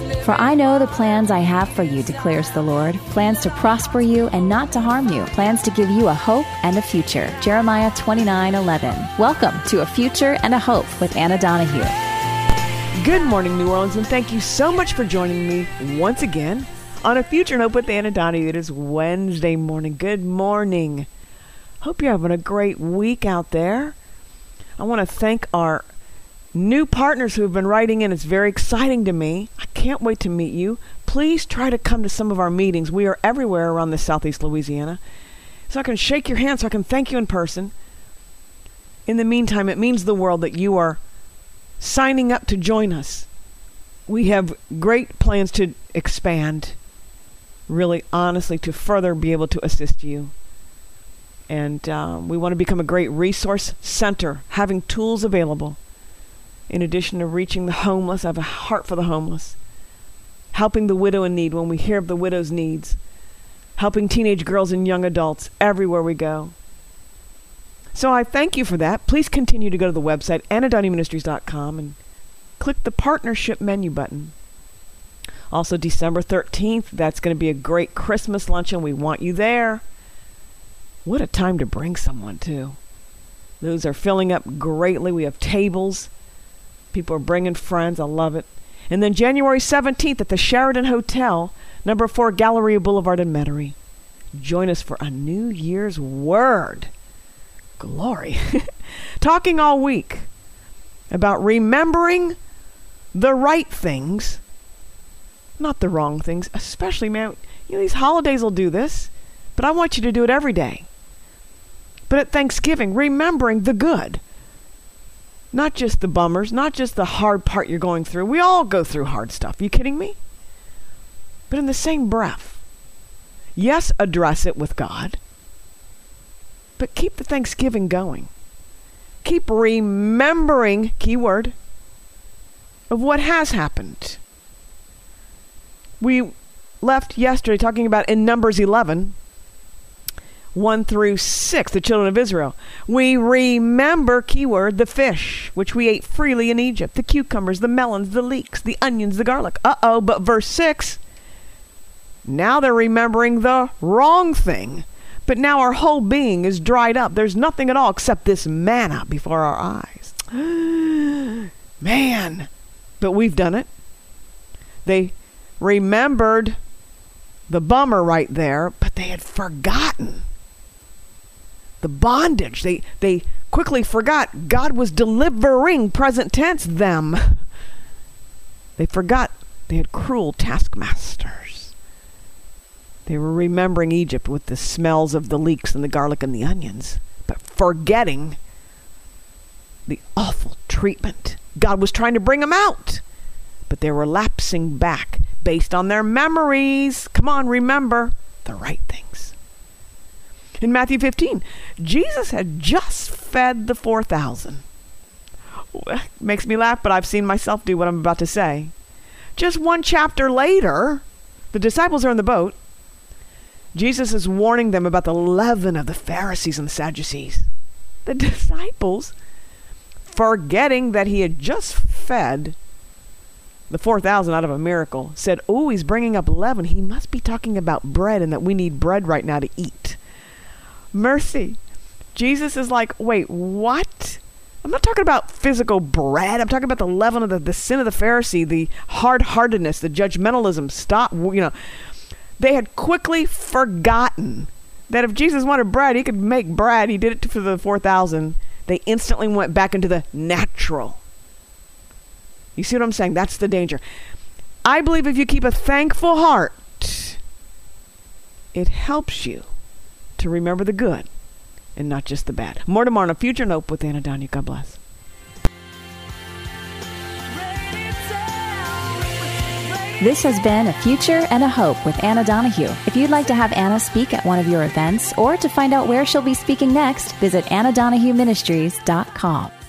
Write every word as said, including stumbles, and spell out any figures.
For I know the plans I have for you, declares the Lord, plans to prosper you and not to harm you, plans to give you a hope and a future. Jeremiah twenty-nine eleven. Welcome to A Future and a Hope with Anna Donahue. Good morning, New Orleans, and thank you so much for joining me once again on A Future and Hope with Anna Donahue. It is Wednesday morning. Good morning. Hope you're having a great week out there. I want to thank our new partners who have been writing in. It's very exciting to me. I can't wait to meet you. Please try to come to some of our meetings. We are everywhere around the Southeast Louisiana. So I can shake your hand, so I can thank you in person. In the meantime, it means the world that you are signing up to join us. We have great plans to expand, really honestly, to further be able to assist you. And um, we want to become a great resource center, having tools available. In addition to reaching the homeless, I have a heart for the homeless. Helping the widow in need when we hear of the widow's needs. Helping teenage girls and young adults everywhere we go. So I thank you for that. Please continue to go to the website, anna donahue ministries dot com, and click the partnership menu button. Also, December thirteenth, that's going to be a great Christmas luncheon. We want you there. What a time to bring someone, too. Those are filling up greatly. We have tables. People are bringing friends. I love it. And then January seventeenth at the Sheraton Hotel, number four Galleria Boulevard in Metairie. Join us for a New Year's Word. Glory. Talking all week about remembering the right things, not the wrong things. Especially, man, you know, these holidays will do this, but I want you to do it every day. But at Thanksgiving, remembering the good. Not just the bummers, not just the hard part you're going through. We all go through hard stuff. Are you kidding me? But in the same breath, yes, address it with God, but keep the Thanksgiving going. Keep remembering, keyword, of what has happened. We left yesterday talking about in Numbers eleven, one through six, the children of Israel. We remember, keyword, the fish, which we ate freely in Egypt, the cucumbers, the melons, the leeks, the onions, the garlic. Uh-oh, but verse six, now they're remembering the wrong thing. But now our whole being is dried up. There's nothing at all except this manna before our eyes. Man, but we've done it. They remembered the bummer right there, but they had forgotten the bondage. They they quickly forgot God was delivering, present tense, them. They forgot they had cruel taskmasters. They were remembering Egypt with the smells of the leeks and the garlic and the onions, but forgetting the awful treatment. God was trying to bring them out, but they were lapsing back based on their memories. Come on, remember the right things. In Matthew fifteen, Jesus had just fed the four thousand. Makes me laugh, but I've seen myself do what I'm about to say. Just one chapter later, the disciples are in the boat. Jesus is warning them about the leaven of the Pharisees and the Sadducees. The disciples, forgetting that he had just fed the four thousand out of a miracle, said, oh, he's bringing up leaven. He must be talking about bread and that we need bread right now to eat. Mercy. Jesus is like, wait, what? I'm not talking about physical bread. I'm talking about the leaven of the, the sin of the Pharisee, the hard-heartedness, the judgmentalism. Stop, you know. They had quickly forgotten that if Jesus wanted bread, he could make bread. He did it for the four thousand. They instantly went back into the natural. You see what I'm saying? That's the danger. I believe if you keep a thankful heart, it helps you to remember the good and not just the bad. More tomorrow on A Future and Hope with Anna Donahue. God bless. This has been A Future and a Hope with Anna Donahue. If you'd like to have Anna speak at one of your events or to find out where she'll be speaking next, visit anna donahue ministries dot com.